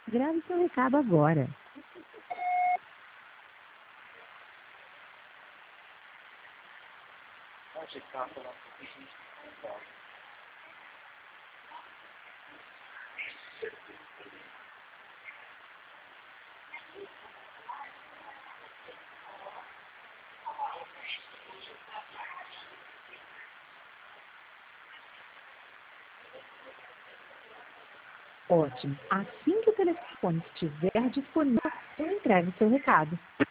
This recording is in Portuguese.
Grave seu recado agora. Ótimo. Assim que o telefone estiver disponível, eu entrego seu recado.